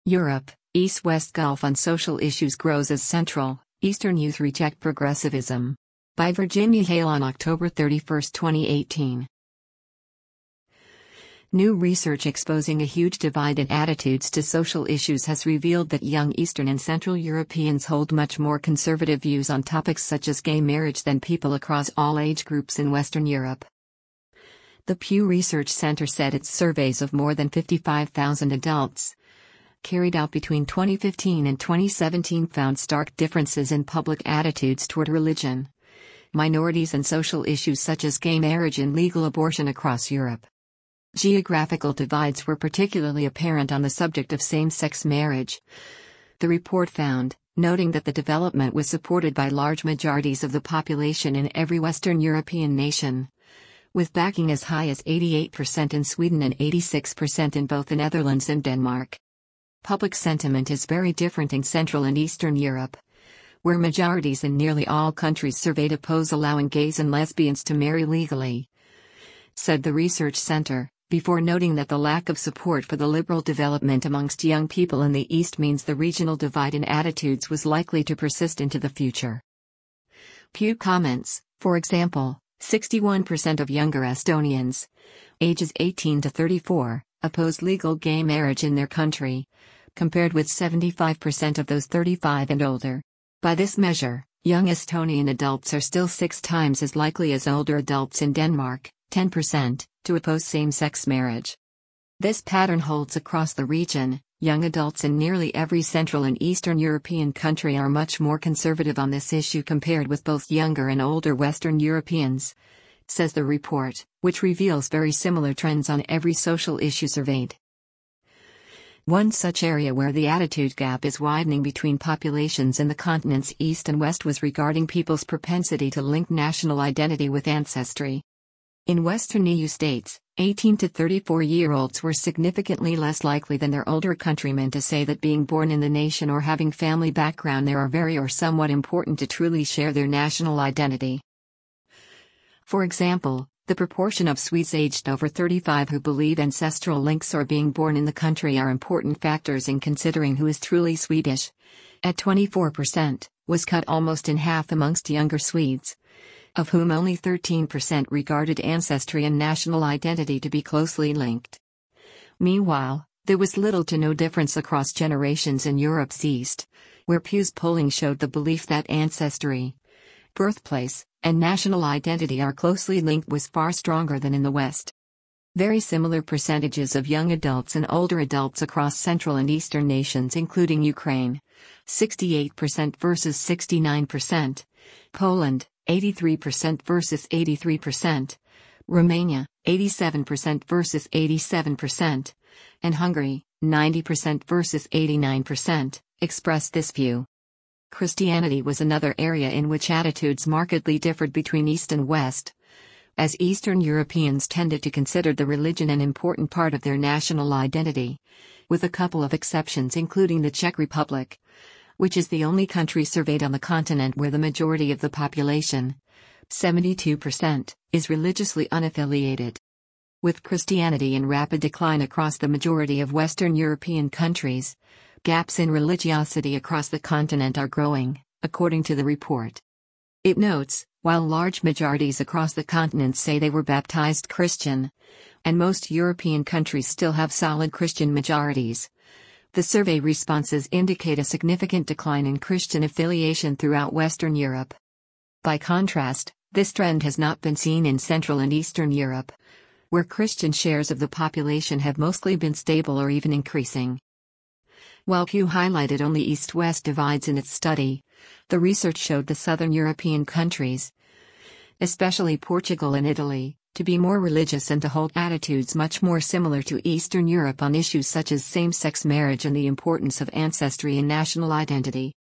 Europe, East-West Gulf on social issues grows as central, Eastern youth reject progressivism. By Virginia Hale on October 31, 2018. New research exposing a huge divide in attitudes to social issues has revealed that young Eastern and Central Europeans hold much more conservative views on topics such as gay marriage than people across all age groups in Western Europe. The Pew Research Center said its surveys of more than 55,000 adults, carried out between 2015 and 2017, found stark differences in public attitudes toward religion, minorities, and social issues such as gay marriage and legal abortion across Europe. Geographical divides were particularly apparent on the subject of same-sex marriage, the report found, noting that the development was supported by large majorities of the population in every Western European nation, with backing as high as 88% in Sweden and 86% in both the Netherlands and Denmark. Public sentiment is very different in Central and Eastern Europe, where majorities in nearly all countries surveyed oppose allowing gays and lesbians to marry legally, said the research center, before noting that the lack of support for the liberal development amongst young people in the East means the regional divide in attitudes was likely to persist into the future. Pew comments, for example, 61% of younger Estonians, ages 18 to 34, oppose legal gay marriage in their country, compared with 75% of those 35 and older. By this measure, young Estonian adults are still 6 times as likely as older adults in Denmark, 10%, to oppose same-sex marriage. This pattern holds across the region. Young adults in nearly every Central and Eastern European country are much more conservative on this issue compared with both younger and older Western Europeans, says the report, which reveals very similar trends on every social issue surveyed. One such area where the attitude gap is widening between populations in the continent's East and West was regarding people's propensity to link national identity with ancestry. In Western EU states, 18 to 34-year-olds were significantly less likely than their older countrymen to say that being born in the nation or having family background there are very or somewhat important to truly share their national identity. For example, the proportion of Swedes aged over 35 who believe ancestral links or being born in the country are important factors in considering who is truly Swedish, at 24%, was cut almost in half amongst younger Swedes, of whom only 13% regarded ancestry and national identity to be closely linked. Meanwhile, there was little to no difference across generations in Europe's East, where Pew's polling showed the belief that ancestry, birthplace, and national identity are closely linked was far stronger than in the West. Very similar percentages of young adults and older adults across Central and Eastern nations including Ukraine, 68% versus 69%, Poland, 83% versus 83%, Romania, 87% versus 87%, and Hungary, 90% versus 89%, expressed this view. Christianity was another area in which attitudes markedly differed between East and West, as Eastern Europeans tended to consider the religion an important part of their national identity, with a couple of exceptions including the Czech Republic, which is the only country surveyed on the continent where the majority of the population, 72%, is religiously unaffiliated. With Christianity in rapid decline across the majority of Western European countries, gaps in religiosity across the continent are growing, according to the report. It notes, while large majorities across the continent say they were baptized Christian, and most European countries still have solid Christian majorities, the survey responses indicate a significant decline in Christian affiliation throughout Western Europe. By contrast, this trend has not been seen in Central and Eastern Europe, where Christian shares of the population have mostly been stable or even increasing. While Pew highlighted only East-West divides in its study, the research showed the Southern European countries, especially Portugal and Italy, to be more religious and to hold attitudes much more similar to Eastern Europe on issues such as same-sex marriage and the importance of ancestry and national identity.